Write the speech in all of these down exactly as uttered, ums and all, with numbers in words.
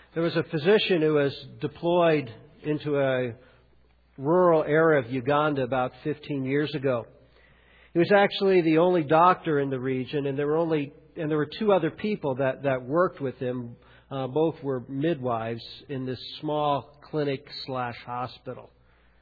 There was a physician who was deployed into a rural area of Uganda about fifteen years ago. He was actually the only doctor in the region, and there were only and there were two other people that, that worked with him. Uh, both were midwives in this small clinic slash hospital.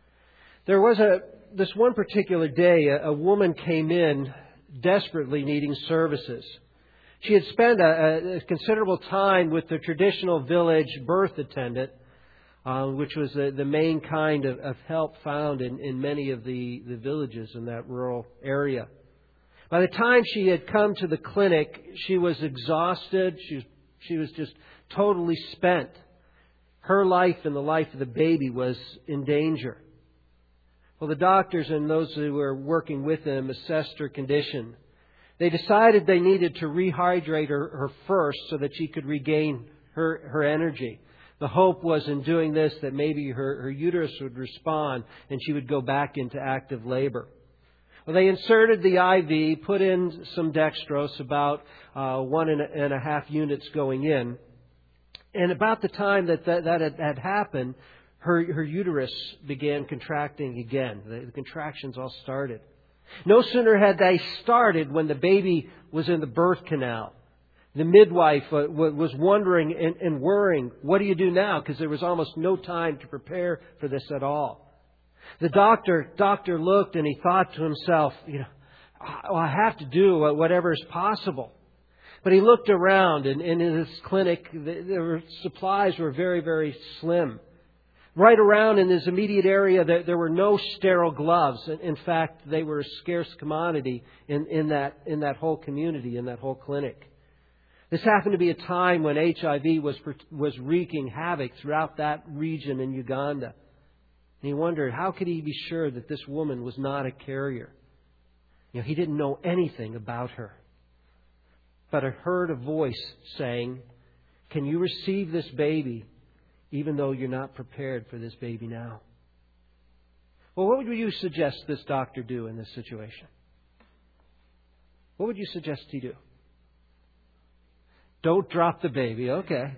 There was a this one particular day, a, a woman came in desperately needing services. She had spent a, a considerable time with the traditional village birth attendant, uh, which was the, the main kind of, of help found in, in many of the, the villages in that rural area. By the time she had come to the clinic, she was exhausted. She was, she was just totally spent. Her life and the life of the baby was in danger. Well, the doctors and those who were working with them assessed her condition. They decided they needed to rehydrate her, her first so that she could regain her, her energy. The hope was in doing this that maybe her, her uterus would respond and she would go back into active labor. Well, they inserted the I V, put in some dextrose, about uh, one and a, and a half units going in. And about the time that that, that had, had happened, her, her uterus began contracting again. The, the contractions all started. No sooner had they started when the baby was in the birth canal. The midwife uh, was wondering and, and worrying, what do you do now? Because there was almost no time to prepare for this at all. The doctor doctor looked and he thought to himself, you know, oh, I have to do whatever is possible. But he looked around, and, and in his clinic, the, the supplies were very, very slim. Right around in his immediate area, there, there were no sterile gloves. In fact, they were a scarce commodity in, in that in that whole community, in that whole clinic. This happened to be a time when H I V was was wreaking havoc throughout that region in Uganda. And he wondered, how could he be sure that this woman was not a carrier? You know, he didn't know anything about her. But I heard a voice saying, can you receive this baby even though you're not prepared for this baby now? Well, what would you suggest this doctor do in this situation? What would you suggest he do? Don't drop the baby. Okay.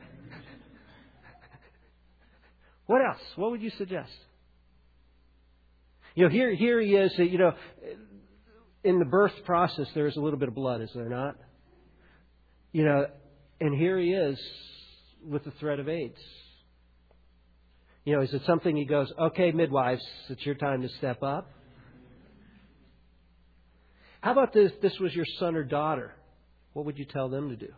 What else? What would you suggest? You know, here, here he is. You know, in the birth process, there is a little bit of blood, is there not? You know, and here he is with the threat of AIDS. You know, is it something he goes, okay, midwives, it's your time to step up? How about this? This was your son or daughter. What would you tell them to do?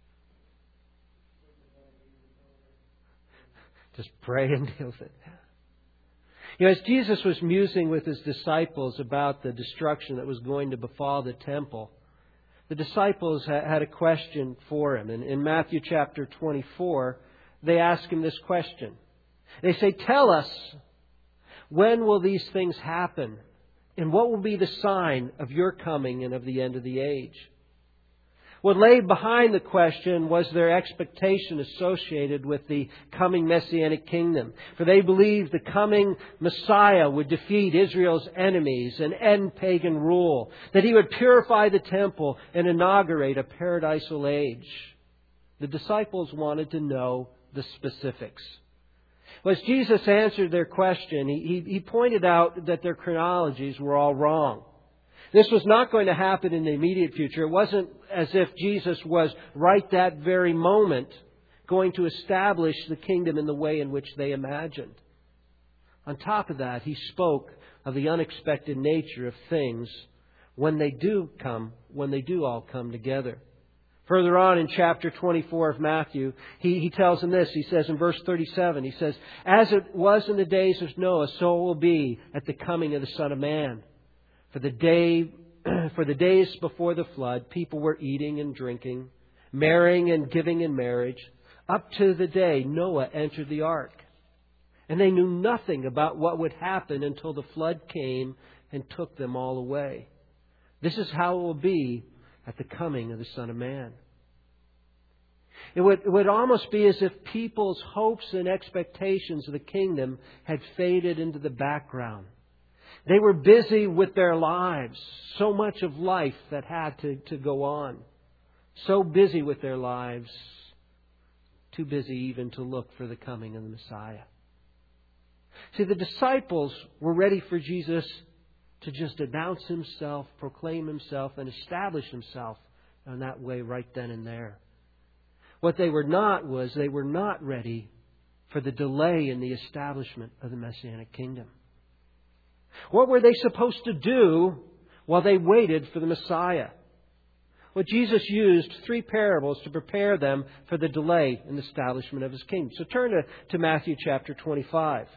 Just pray and deal with it. You know, as Jesus was musing with His disciples about the destruction that was going to befall the temple, the disciples had a question for Him. And in Matthew chapter twenty-four, they ask Him this question. They say, tell us, when will these things happen? And what will be the sign of your coming and of the end of the age? What lay behind the question was their expectation associated with the coming Messianic kingdom. For they believed the coming Messiah would defeat Israel's enemies and end pagan rule. That He would purify the temple and inaugurate a paradisal age. The disciples wanted to know the specifics. Well, as Jesus answered their question, he, he, he pointed out that their chronologies were all wrong. This was not going to happen in the immediate future. It wasn't as if Jesus was right that very moment going to establish the kingdom in the way in which they imagined. On top of that, He spoke of the unexpected nature of things when they do come, when they do all come together. Further on in chapter twenty-four of Matthew, he, he tells them this. He says in verse thirty-seven, He says, as it was in the days of Noah, so it will be at the coming of the Son of Man. For the day, for the days before the flood, people were eating and drinking, marrying and giving in marriage, up to the day Noah entered the ark. And they knew nothing about what would happen until the flood came and took them all away. This is how it will be at the coming of the Son of Man. It would, it would almost be as if people's hopes and expectations of the kingdom had faded into the background. They were busy with their lives. So much of life that had to, to go on. So busy with their lives too busy even to look for the coming of the Messiah. See, the disciples were ready for Jesus to just announce Himself, proclaim Himself, and establish Himself in that way right then and there. What they were not was they were not ready for the delay in the establishment of the Messianic kingdom. What were they supposed to do while they waited for the Messiah? Well, Jesus used three parables to prepare them for the delay in the establishment of His kingdom. So turn to, to Matthew chapter twenty-five.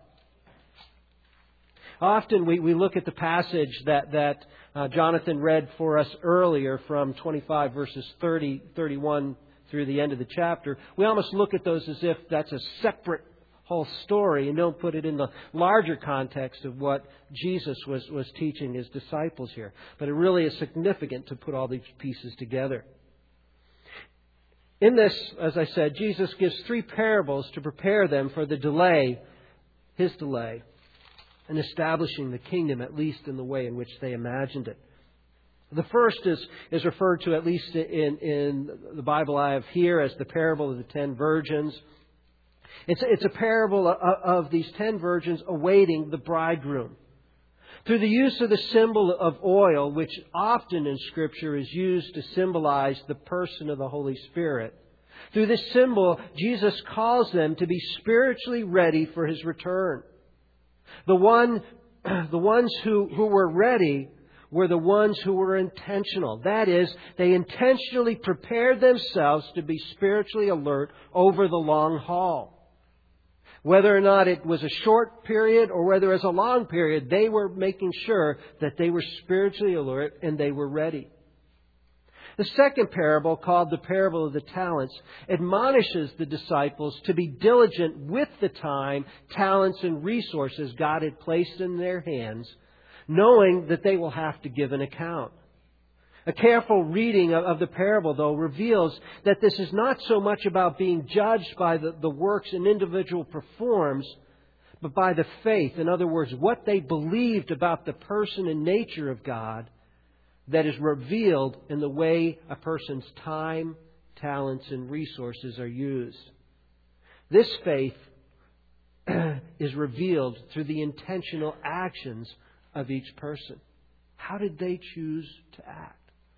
Often we, we look at the passage that, that uh, Jonathan read for us earlier from twenty-five verses thirty, thirty-one through the end of the chapter. We almost look at those as if that's a separate whole story and don't put it in the larger context of what Jesus was, was teaching His disciples here. But it really is significant to put all these pieces together. In this, as I said, Jesus gives three parables to prepare them for the delay, His delay, in establishing the kingdom, at least in the way in which they imagined it. The first is, is referred to, at least in, in the Bible I have here, as the parable of the ten virgins. It's, it's a parable of, of these ten virgins awaiting the bridegroom. Through the use of the symbol of oil, which often in Scripture is used to symbolize the person of the Holy Spirit, through this symbol, Jesus calls them to be spiritually ready for His return. The one, the ones who, who were ready were the ones who were intentional. That is, they intentionally prepared themselves to be spiritually alert over the long haul. Whether or not it was a short period or whether it was a long period, they were making sure that they were spiritually alert and they were ready. The second parable, called the parable of the talents, admonishes the disciples to be diligent with the time, talents, and resources God had placed in their hands, knowing that they will have to give an account. A careful reading of the parable, though, reveals that this is not so much about being judged by the, the works an individual performs, but by the faith. In other words, what they believed about the person and nature of God that is revealed in the way a person's time, talents, and resources are used. This faith is revealed through the intentional actions of each person. How did they choose to act?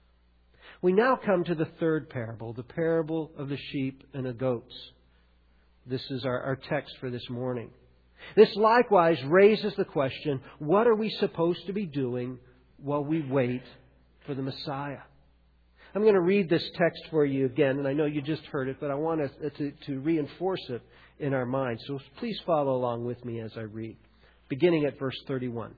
We now come to the third parable, the parable of the sheep and the goats. This is our, our text for this morning. This likewise raises the question, what are we supposed to be doing while we wait for the Messiah? I'm going to read this text for you again, and I know you just heard it, but I want us to, to reinforce it in our minds. So please follow along with me as I read, beginning at verse thirty-one.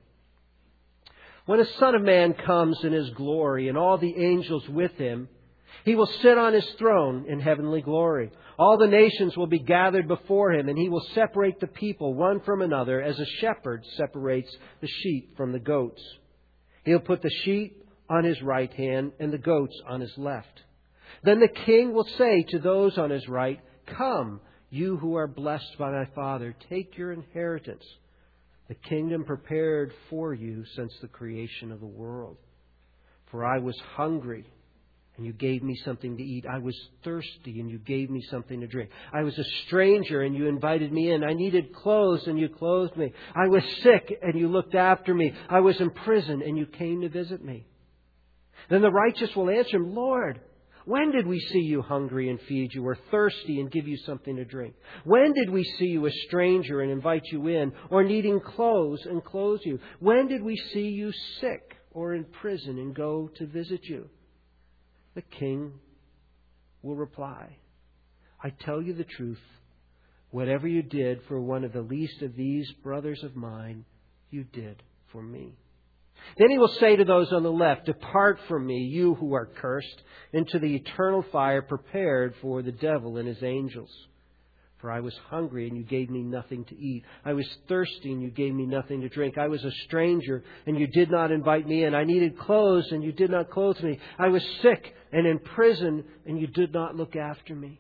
When the Son of Man comes in His glory and all the angels with Him, He will sit on His throne in heavenly glory. All the nations will be gathered before Him, and He will separate the people one from another as a shepherd separates the sheep from the goats. He'll put the sheep on His right hand and the goats on His left. Then the King will say to those on His right, "Come, you who are blessed by my Father, take your inheritance, the kingdom prepared for you since the creation of the world. For I was hungry, and you gave me something to eat. I was thirsty, and you gave me something to drink. I was a stranger, and you invited me in. I needed clothes, and you clothed me. I was sick, and you looked after me. I was in prison, and you came to visit me." Then the righteous will answer Him, "Lord, when did we see you hungry and feed you, or thirsty and give you something to drink? When did we see you a stranger and invite you in, or needing clothes and clothe you? When did we see you sick or in prison and go to visit you?" The King will reply, "I tell you the truth, whatever you did for one of the least of these brothers of mine, you did for me." Then He will say to those on the left, "Depart from me, you who are cursed, into the eternal fire prepared for the devil and his angels. For I was hungry, and you gave me nothing to eat. I was thirsty, and you gave me nothing to drink. I was a stranger, and you did not invite me in. I needed clothes, and you did not clothe me. I was sick and in prison, and you did not look after me."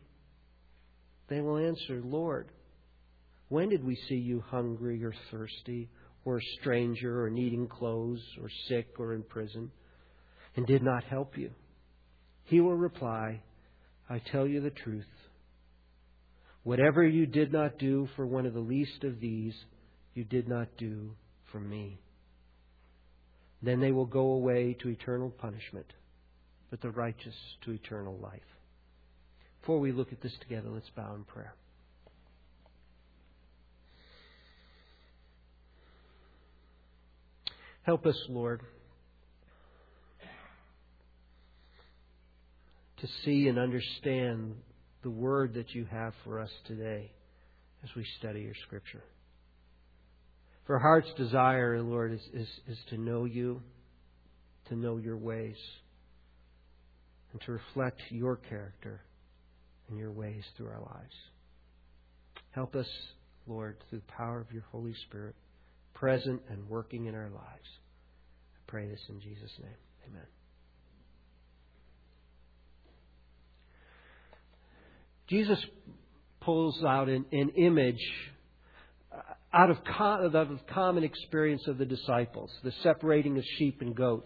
They will answer, "Lord, when did we see you hungry or thirsty, or a stranger, or needing clothes, or sick, or in prison, and did not help you?" He will reply, "I tell you the truth. Whatever you did not do for one of the least of these, you did not do for me. Then they will go away to eternal punishment, but the righteous to eternal life. Before we look at this together, let's bow in prayer. Help us, Lord, to see and understand the word that you have for us today as we study your Scripture. For our heart's desire, Lord, is, is, is to know you, to know your ways, and to reflect your character and your ways through our lives. Help us, Lord, through the power of your Holy Spirit, present and working in our lives. I pray this in Jesus' name. Amen. Jesus pulls out an, an image out of, com- out of common experience of the disciples, the separating of sheep and goats.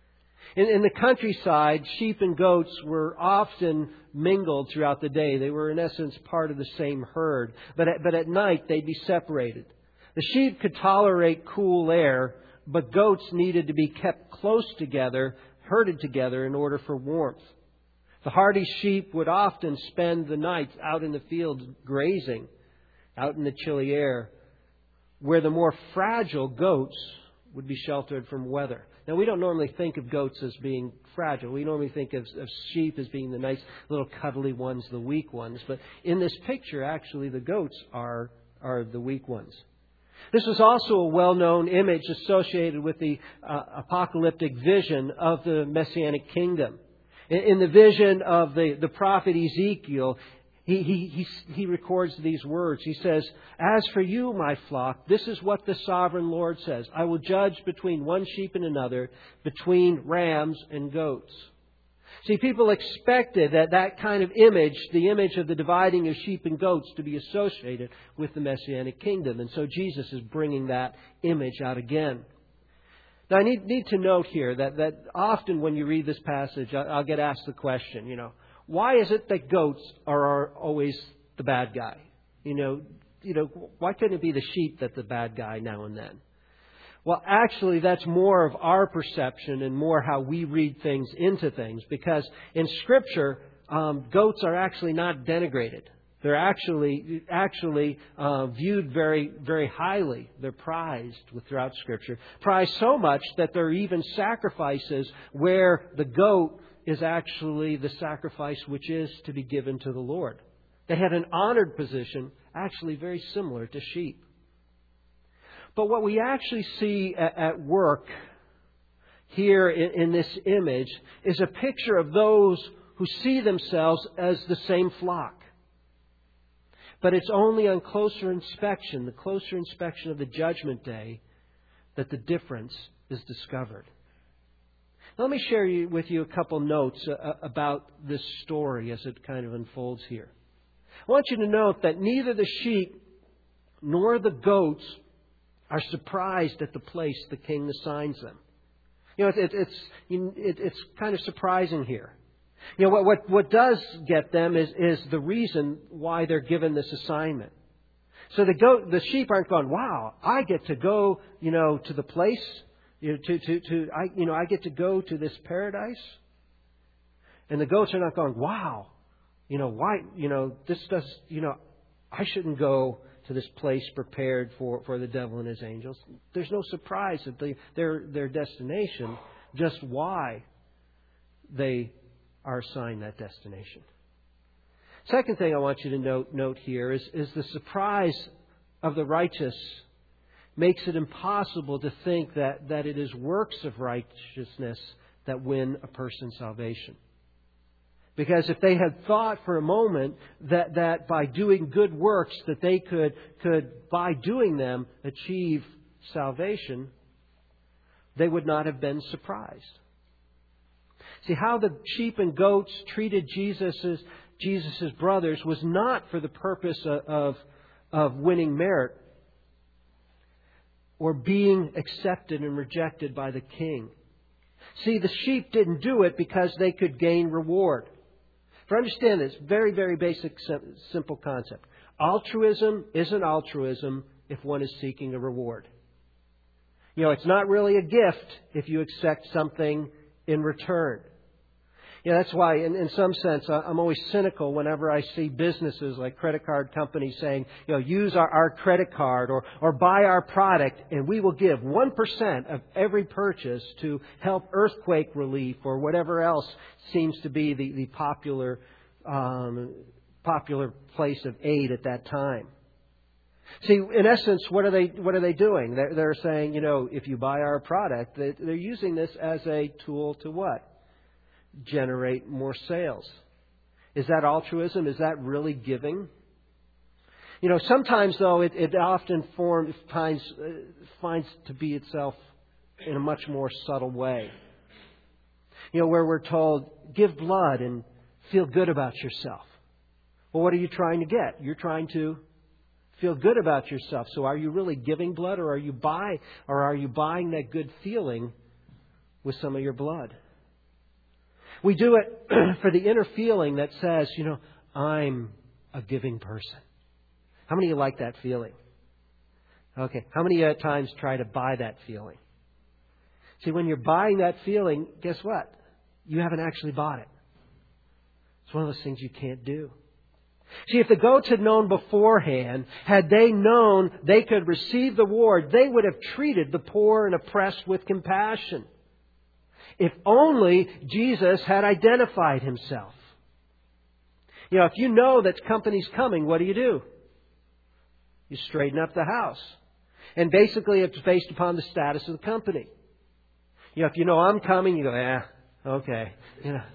In, in the countryside, sheep and goats were often mingled throughout the day. They were, in essence, part of the same herd. But at, but at night, they'd be separated. The sheep could tolerate cool air, but goats needed to be kept close together, herded together in order for warmth. The hardy sheep would often spend the nights out in the fields grazing, out in the chilly air, where the more fragile goats would be sheltered from weather. Now, we don't normally think of goats as being fragile. We normally think of, of sheep as being the nice little cuddly ones, the weak ones. But in this picture, actually, the goats are, are the weak ones. This was also a well-known image associated with the uh, apocalyptic vision of the Messianic kingdom. In, in the vision of the, the prophet Ezekiel, He, he, he, he records these words. He says, "As for you, my flock, this is what the sovereign Lord says. I will judge between one sheep and another, between rams and goats." See, people expected that that kind of image, the image of the dividing of sheep and goats, to be associated with the Messianic kingdom. And so Jesus is bringing that image out again. Now, I need, need to note here that, that often when you read this passage, I'll get asked the question, you know, why is it that goats are, are always the bad guy? You know, you know, why couldn't it be the sheep that's the bad guy now and then? Well, actually, that's more of our perception and more how we read things into things. Because in Scripture, um, goats are actually not denigrated. They're actually actually uh, viewed very, very highly. They're prized throughout Scripture. Prized so much that there are even sacrifices where the goat is actually the sacrifice which is to be given to the Lord. They had an honored position, actually very similar to sheep. But what we actually see at, at work here in, in this image is a picture of those who see themselves as the same flock. But it's only on closer inspection, the closer inspection of the judgment day, that the difference is discovered. Let me share you, with you a couple notes uh, about this story as it kind of unfolds here. I want you to note that neither the sheep nor the goats are surprised at the place the king assigns them. You know, it, it, it's it, it's kind of surprising here. You know, what what, what does get them is, is the reason why they're given this assignment. So the goat, the sheep aren't going, "Wow, I get to go, you know, to the place." You know, to, to, to, I, you know, I get to go to this paradise. And the goats are not going, "Wow, you know, why, you know, this does, you know, I shouldn't go to this place prepared for, for the devil and his angels." There's no surprise at the, their, their destination, just why they are assigned that destination. Second thing I want you to note, note here is, is the surprise of the righteous makes it impossible to think that, that it is works of righteousness that win a person's salvation. Because if they had thought for a moment that, that by doing good works that they could, could, by doing them, achieve salvation, they would not have been surprised. See, how the sheep and goats treated Jesus's, Jesus's brothers was not for the purpose of, of, of winning merit or being accepted and rejected by the king. See, the sheep didn't do it because they could gain reward. For understand this, very, very basic, simple concept. Altruism isn't altruism if one is seeking a reward. You know, it's not really a gift if you accept something in return. Yeah, that's why, in, in some sense, I'm always cynical whenever I see businesses like credit card companies saying, you know, use our, our credit card or, or buy our product and we will give one percent of every purchase to help earthquake relief or whatever else seems to be the, the popular, um, popular place of aid at that time. See, in essence, what are they, what are they doing? They're, they're saying, you know, if you buy our product, they, they're using this as a tool to what? Generate more sales. Is that altruism? Is that really giving? You know, sometimes though it, it often forms finds uh, finds to be itself in a much more subtle way. You know, where we're told, give blood and feel good about yourself. Well, what are you trying to get? You're trying to feel good about yourself. So are you really giving blood, or are you buy or are you buying that good feeling with some of your blood? We do it for the inner feeling that says, you know, I'm a giving person. How many of you like that feeling? Okay. How many at times try to buy that feeling? See, when you're buying that feeling, guess what? You haven't actually bought it. It's one of those things you can't do. See, if the goats had known beforehand, had they known they could receive the reward, they would have treated the poor and oppressed with compassion. If only Jesus had identified Himself. You know, if you know that company's coming, what do you do? You straighten up the house. And basically it's based upon the status of the company. You know, if you know I'm coming, you go, yeah, okay. You know.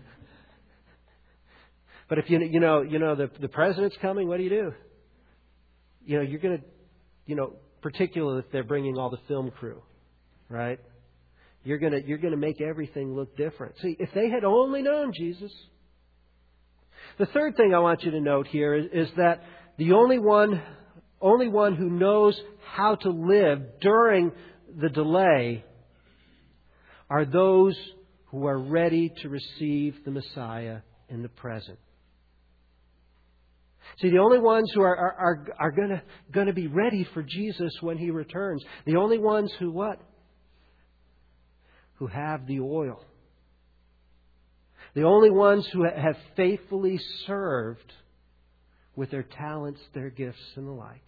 But if you you know you know the the president's coming, what do you do? You know, you're going to, you know, particularly if they're bringing all the film crew, right? You're going to you're going to make everything look different. See, if they had only known Jesus. The third thing I want you to note here is, is that the only one only one who knows how to live during the delay are those who are ready to receive the Messiah in the present. See, the only ones who are are are, are going to going to be ready for Jesus when He returns. The only ones who what? Who have the oil. The only ones who have faithfully served with their talents, their gifts, and the like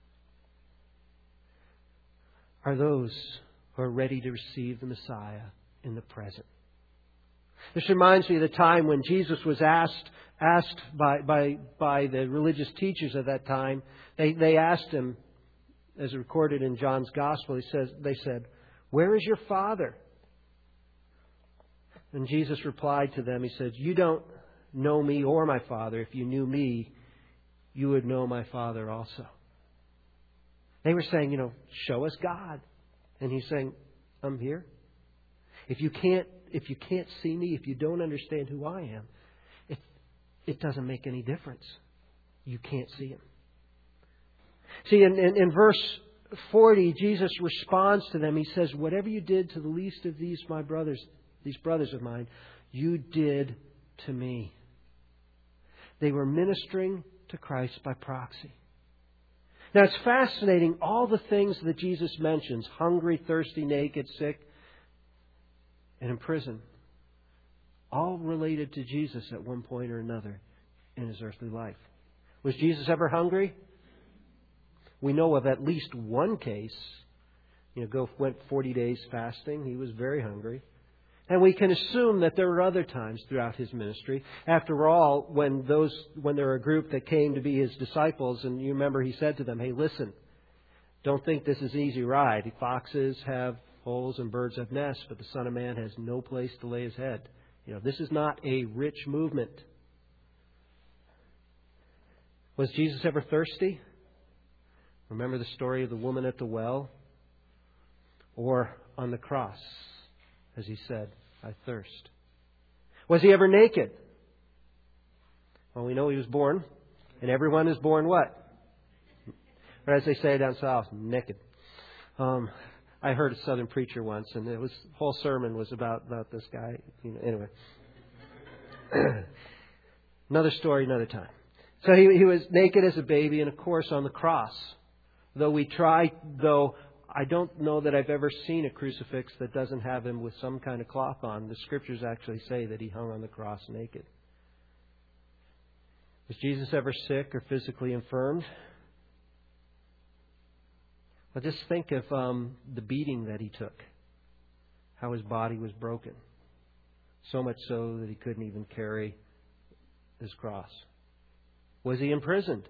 are those who are ready to receive the Messiah in the present. This reminds me of the time when Jesus was asked asked by by, by the religious teachers of that time. They they asked Him, as recorded in John's Gospel, he says they said, "Where is your Father?" And Jesus replied to them, He said, "You don't know me or my Father. If you knew me, you would know my Father also." They were saying, you know, show us God. And He's saying, I'm here. If you can't, if you can't see me, if you don't understand who I am, it, it doesn't make any difference. You can't see Him. See, in, in, in verse forty, Jesus responds to them. He says, "Whatever you did to the least of these, my brothers, these brothers of mine, you did to me." They were ministering to Christ by proxy. Now it's fascinating, all the things that Jesus mentions, hungry, thirsty, naked, sick, and in prison, all related to Jesus at one point or another in His earthly life. Was Jesus ever hungry? We know of at least one case. You know, go went forty days fasting. He was very hungry. And we can assume that there were other times throughout His ministry. After all, when those when there were a group that came to be His disciples, and you remember He said to them, "Hey, listen, don't think this is an easy ride. Foxes have holes and birds have nests, but the Son of Man has no place to lay His head." You know, this is not a rich movement. Was Jesus ever thirsty? Remember the story of the woman at the well? Or on the cross, as He said, "I thirst." Was He ever naked? Well, we know He was born. And everyone is born what? Or as they say down south, naked. Um, I heard a Southern preacher once, and it was the whole sermon was about, about this guy. You know, anyway. Another story, another time. So he, he was naked as a baby, and of course on the cross. Though we try, though I don't know that I've ever seen a crucifix that doesn't have him with some kind of cloth on. The Scriptures actually say that he hung on the cross naked. Was Jesus ever sick or physically infirmed? Well, just think of um, the beating that he took. How his body was broken. So much so that he couldn't even carry his cross. Was he imprisoned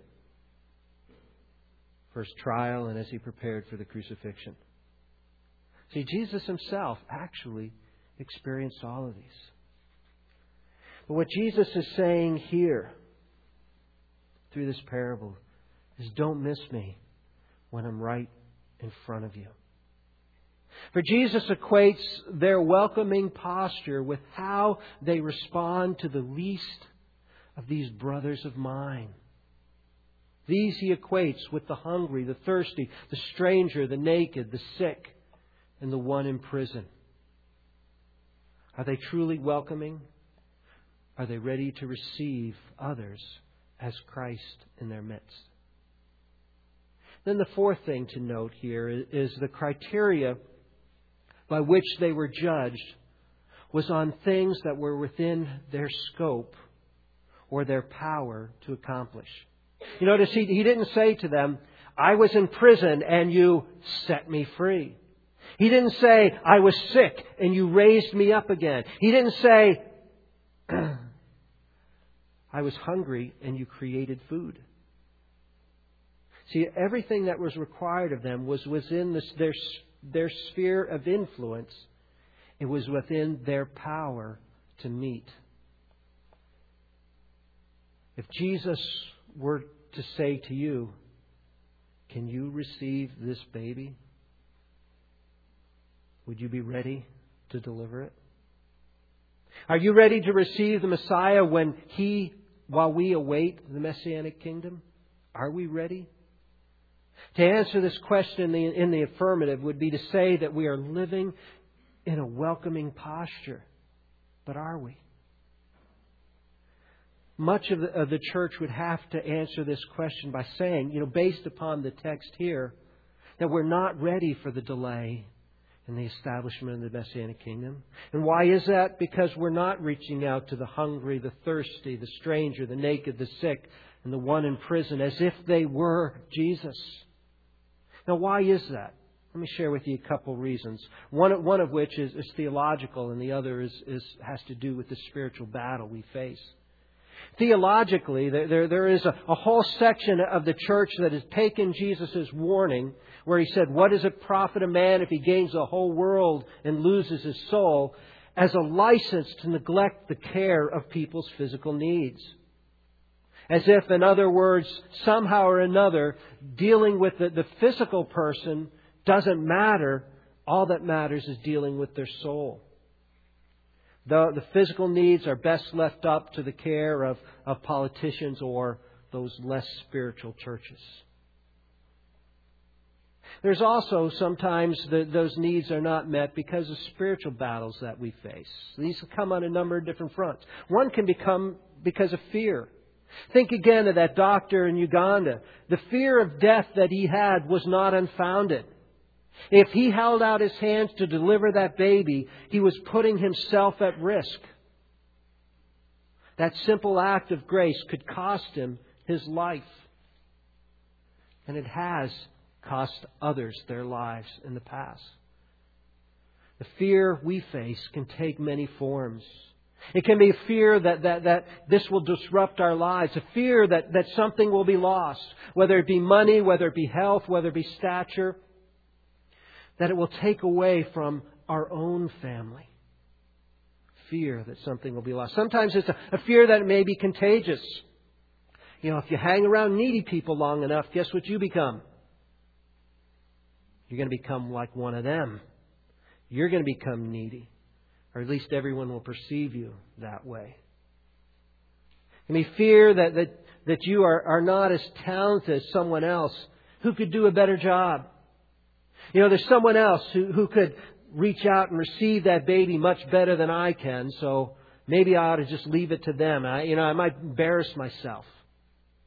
for his trial and as he prepared for the crucifixion? See, Jesus himself actually experienced all of these. But what Jesus is saying here through this parable is, don't miss me when I'm right in front of you. For Jesus equates their welcoming posture with how they respond to the least of these brothers of mine. These he equates with the hungry, the thirsty, the stranger, the naked, the sick, and the one in prison. Are they truly welcoming? Are they ready to receive others as Christ in their midst? Then the fourth thing to note here is the criteria by which they were judged was on things that were within their scope or their power to accomplish. You notice he, he didn't say to them, I was in prison and you set me free. He didn't say, I was sick and you raised me up again. He didn't say, I was hungry and you created food. See, everything that was required of them was within this, their, their sphere of influence. It was within their power to meet. If Jesus were to say to you, can you receive this baby? Would you be ready to deliver it? Are you ready to receive the Messiah when He, while we await the Messianic kingdom? Are we ready? To answer this question in the, in the affirmative would be to say that we are living in a welcoming posture. But are we? Much of the, of the church would have to answer this question by saying, you know, based upon the text here, that we're not ready for the delay in the establishment of the Messianic kingdom. And why is that? Because we're not reaching out to the hungry, the thirsty, the stranger, the naked, the sick, and the one in prison as if they were Jesus. Now, why is that? Let me share with you a couple reasons. One, one of which is, is theological, and the other is, is has to do with the spiritual battle we face. Theologically, there, there, there is a, a whole section of the church that has taken Jesus' warning where He said, what does it profit a man if he gains the whole world and loses his soul, as a license to neglect the care of people's physical needs. As if, in other words, somehow or another, dealing with the, the physical person doesn't matter. All that matters is dealing with their soul. The, the physical needs are best left up to the care of, of politicians or those less spiritual churches. There's also sometimes the, those needs are not met because of spiritual battles that we face. These come on a number of different fronts. One can become because of fear. Think again of that doctor in Uganda. The fear of death that he had was not unfounded. If he held out his hands to deliver that baby, he was putting himself at risk. That simple act of grace could cost him his life. And it has cost others their lives in the past. The fear we face can take many forms. It can be a fear that, that, that this will disrupt our lives. A fear that, that something will be lost. Whether it be money, whether it be health, whether it be stature. That it will take away from our own family. Fear that something will be lost. Sometimes it's a, a fear that it may be contagious. You know, if you hang around needy people long enough, guess what you become? You're going to become like one of them. You're going to become needy. Or at least everyone will perceive you that way. It may fear that, that, that you are, are not as talented as someone else who could do a better job. You know, there's someone else who, who could reach out and receive that baby much better than I can, so maybe I ought to just leave it to them. I, you know, I might embarrass myself.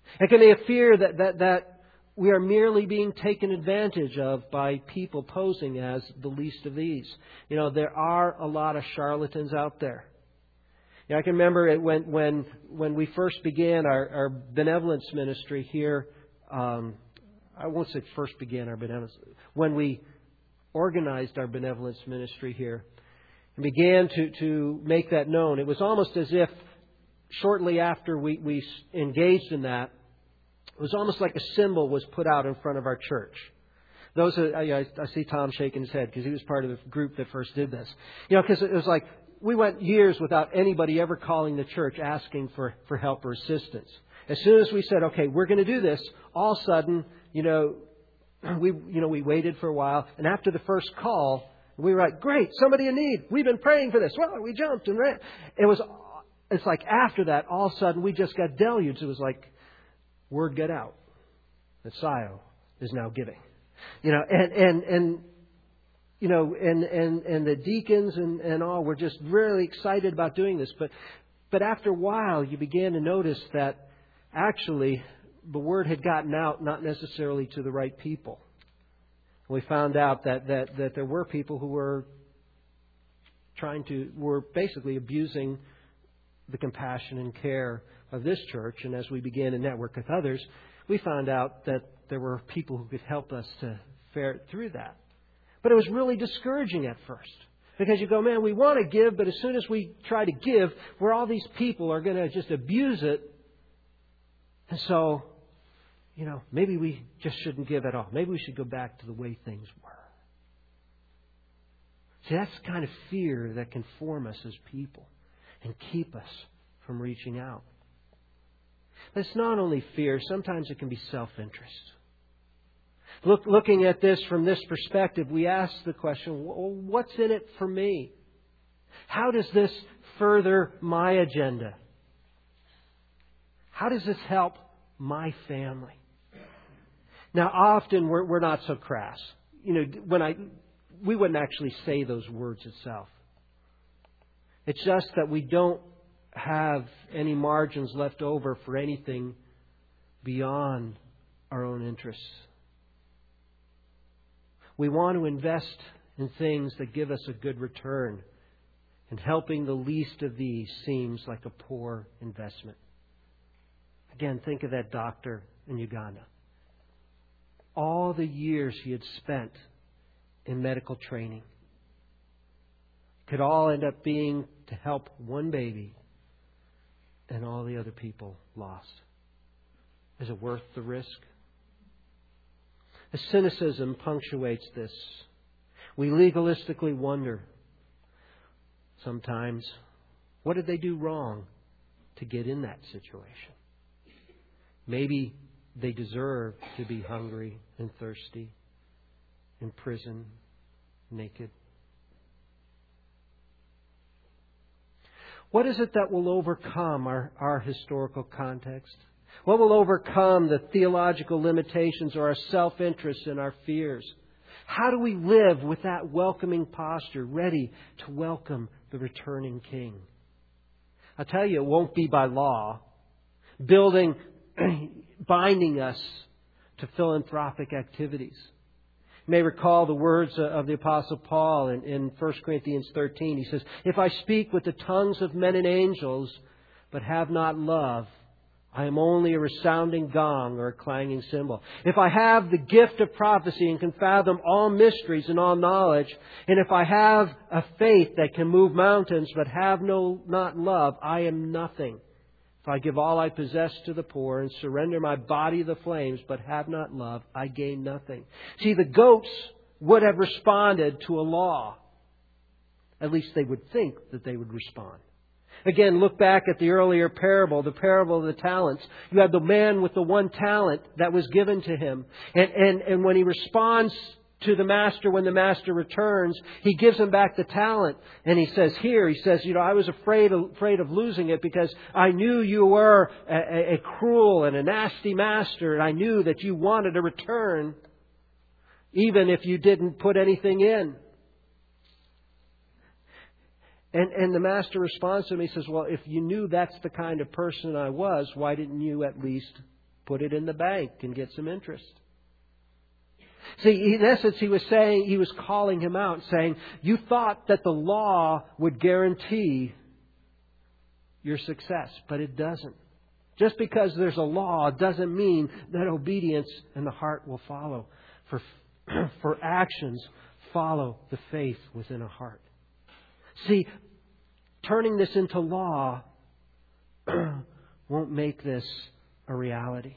It can be a fear that, that, that we are merely being taken advantage of by people posing as the least of these. You know, there are a lot of charlatans out there. You know, I can remember it when when when we first began our, our benevolence ministry here. Um, I won't say first began our benevolence. When we organized our benevolence ministry here and began to, to make that known, it was almost as if shortly after we, we engaged in that, it was almost like a symbol was put out in front of our church. Those are, I, I see Tom shaking his head because he was part of the group that first did this. You know, because it was like we went years without anybody ever calling the church asking for, for help or assistance. As soon as we said, okay, we're going to do this, all of a sudden, you know, we you know we waited for a while, and after the first call, we were like, great, somebody in need. We've been praying for this. Well, we jumped and ran. It was, it's like after that, all of a sudden, we just got deluged. It was like word got out that S I O is now giving. You know, and and and you know, and and and the deacons and and all were just really excited about doing this, but but after a while, you began to notice that actually the word had gotten out, not necessarily to the right people. We found out that, that, that there were people who were trying to, were basically abusing the compassion and care of this church. And as we began to network with others, we found out that there were people who could help us to fare through that. But it was really discouraging at first. Because you go, man, we want to give, but as soon as we try to give, where all these people are going to just abuse it. And so, you know, maybe we just shouldn't give at all. Maybe we should go back to the way things were. See, that's the kind of fear that can form us as people and keep us from reaching out. But it's not only fear. Sometimes it can be self-interest. Look, looking at this from this perspective, we ask the question, well, what's in it for me? How does this further my agenda? How does this help my family? Now, often we're, we're not so crass. You know, when I, we wouldn't actually say those words itself. It's just that we don't have any margins left over for anything beyond our own interests. We want to invest in things that give us a good return, and helping the least of these seems like a poor investment. Again, think of that doctor in Uganda. All the years he had spent in medical training could all end up being to help one baby, and all the other people lost. Is it worth the risk? A cynicism punctuates this. We legalistically wonder sometimes, what did they do wrong to get in that situation? Maybe they deserve to be hungry and thirsty, in prison, naked. What is it that will overcome our, our historical context? What will overcome the theological limitations or our self-interest and our fears? How do we live with that welcoming posture, ready to welcome the returning King? I tell you, it won't be by law, building, binding us to philanthropic activities. You may recall the words of the Apostle Paul in, in First Corinthians thirteen. He says, "If I speak with the tongues of men and angels, but have not love, I am only a resounding gong or a clanging cymbal. If I have the gift of prophecy and can fathom all mysteries and all knowledge, and if I have a faith that can move mountains but have no not love, I am nothing. If I give all I possess to the poor and surrender my body to the flames but have not love, I gain nothing." See, the goats would have responded to a law. At least they would think that they would respond. Again, look back at the earlier parable, the parable of the talents. You have the man with the one talent that was given to him. And, and, and when he responds to the master, when the master returns, he gives him back the talent. And he says here, he says, you know, I was afraid of, afraid of losing it because I knew you were a, a cruel and a nasty master. And I knew that you wanted a return even if you didn't put anything in. And, and the master responds to him. He says, well, if you knew that's the kind of person I was, why didn't you at least put it in the bank and get some interest. See, in essence, he was saying, he was calling him out, saying, you thought that the law would guarantee your success, but it doesn't. Just because there's a law doesn't mean that obedience in the heart will follow. For, for actions follow the faith within a heart. See, turning this into law won't make this a reality.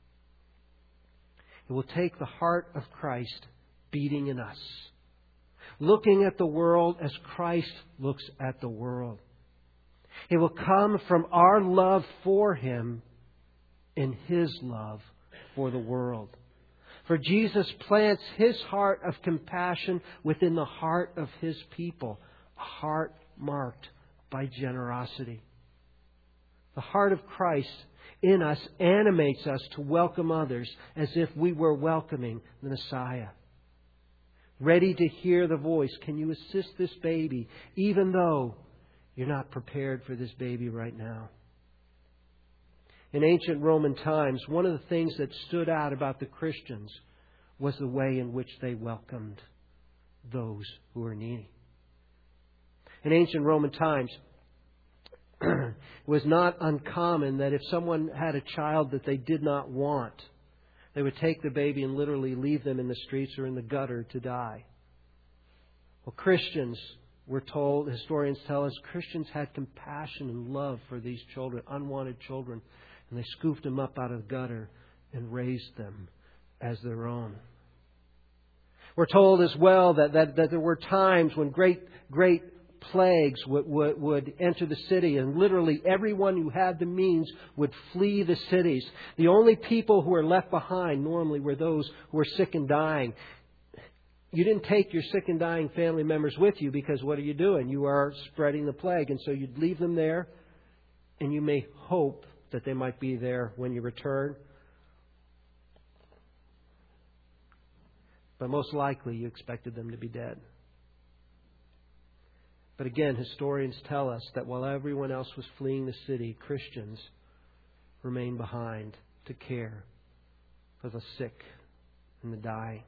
It will take the heart of Christ beating in us, looking at the world as Christ looks at the world. It will come from our love for Him and His love for the world. For Jesus plants His heart of compassion within the heart of His people, a heart marked by generosity. The heart of Christ in us animates us to welcome others as if we were welcoming the Messiah. Ready to hear the voice, can you assist this baby, even though you're not prepared for this baby right now? In ancient Roman times, one of the things that stood out about the Christians was the way in which they welcomed those who were needy. In ancient Roman times, it was not uncommon that if someone had a child that they did not want, they would take the baby and literally leave them in the streets or in the gutter to die. Well, Christians, we're told, historians tell us, Christians had compassion and love for these children, unwanted children, and they scooped them up out of the gutter and raised them as their own. We're told as well that, that, that there were times when great, great plagues would, would, would enter the city, and literally everyone who had the means would flee the cities. The only people who were left behind normally were those who were sick and dying. You didn't take your sick and dying family members with you because what are you doing? You are spreading the plague. And so you'd leave them there, and you may hope that they might be there when you return. But most likely you expected them to be dead. But again, historians tell us that while everyone else was fleeing the city, Christians remained behind to care for the sick and the dying.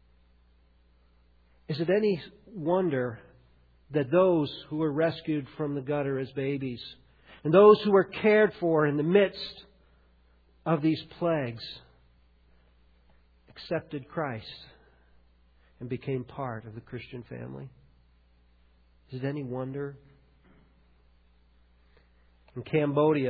Is it any wonder that those who were rescued from the gutter as babies and those who were cared for in the midst of these plagues accepted Christ and became part of the Christian family? Is it any wonder? In Cambodia,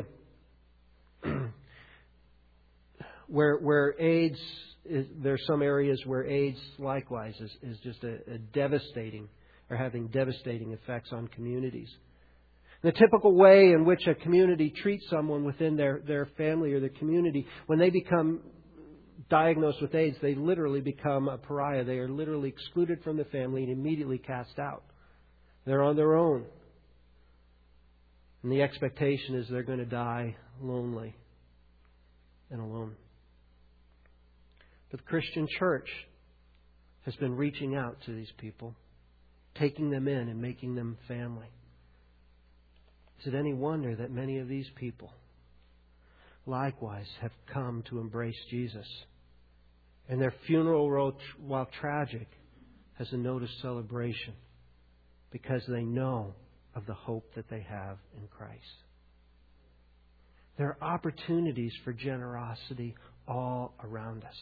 where where AIDS is, there are some areas where AIDS likewise is, is just a, a devastating or having devastating effects on communities. The typical way in which a community treats someone within their, their family or their community, when they become diagnosed with AIDS, they literally become a pariah. They are literally excluded from the family and immediately cast out. They're on their own. And the expectation is they're going to die lonely and alone. But the Christian church has been reaching out to these people, taking them in and making them family. Is it any wonder that many of these people likewise have come to embrace Jesus? And their funeral, while tragic, has a note of celebration, because they know of the hope that they have in Christ. There are opportunities for generosity all around us.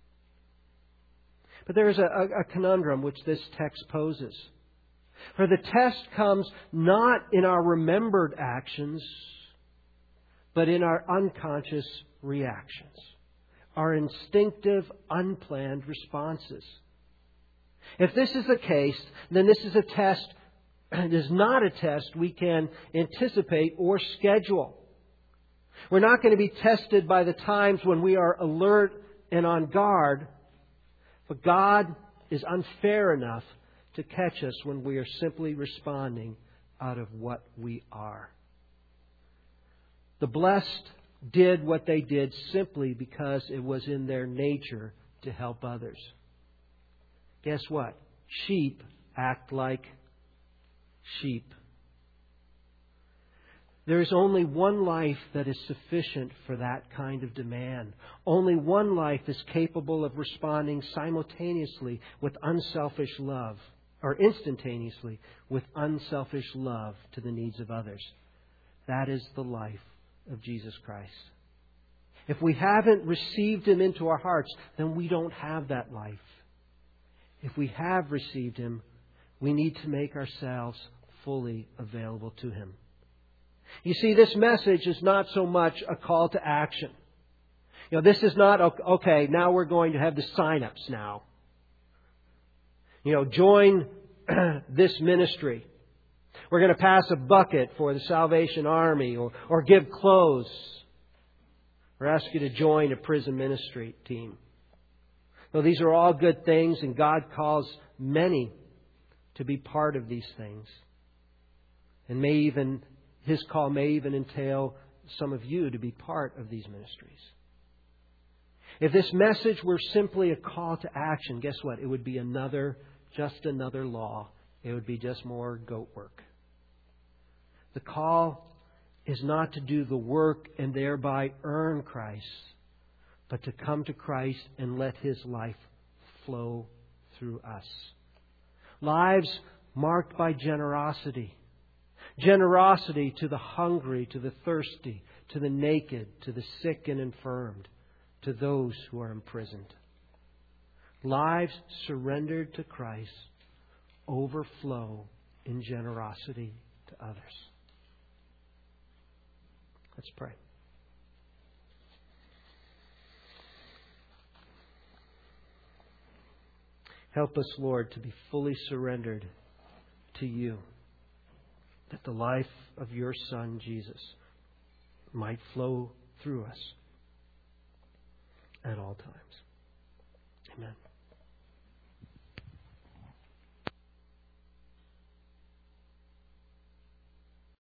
But there is a, a conundrum which this text poses. For the test comes not in our remembered actions, but in our unconscious reactions, our instinctive, unplanned responses. If this is the case, then this is a test. It is not a test we can anticipate or schedule. We're not going to be tested by the times when we are alert and on guard, but God is unfair enough to catch us when we are simply responding out of what we are. The blessed did what they did simply because it was in their nature to help others. Guess what? Sheep act like sheep. There is only one life that is sufficient for that kind of demand. Only one life is capable of responding simultaneously with unselfish love, or instantaneously with unselfish love to the needs of others. That is the life of Jesus Christ. If we haven't received Him into our hearts, then we don't have that life. If we have received Him, we need to make ourselves fully available to Him. You see, this message is not so much a call to action. You know, this is not, okay, now we're going to have the sign-ups now. You know, join this ministry. We're going to pass a bucket for the Salvation Army or, or give clothes or ask you to join a prison ministry team. So these are all good things, and God calls many to be part of these things. And may even His call may even entail some of you to be part of these ministries. If this message were simply a call to action, guess what? It would be another, just another law. It would be just more goat work. The call is not to do the work and thereby earn Christ, but to come to Christ and let His life flow through us. Lives marked by generosity. Generosity to the hungry, to the thirsty, to the naked, to the sick and infirmed, to those who are imprisoned. Lives surrendered to Christ overflow in generosity to others. Let's pray. Help us, Lord, to be fully surrendered to You, that the life of Your Son, Jesus, might flow through us at all times. Amen.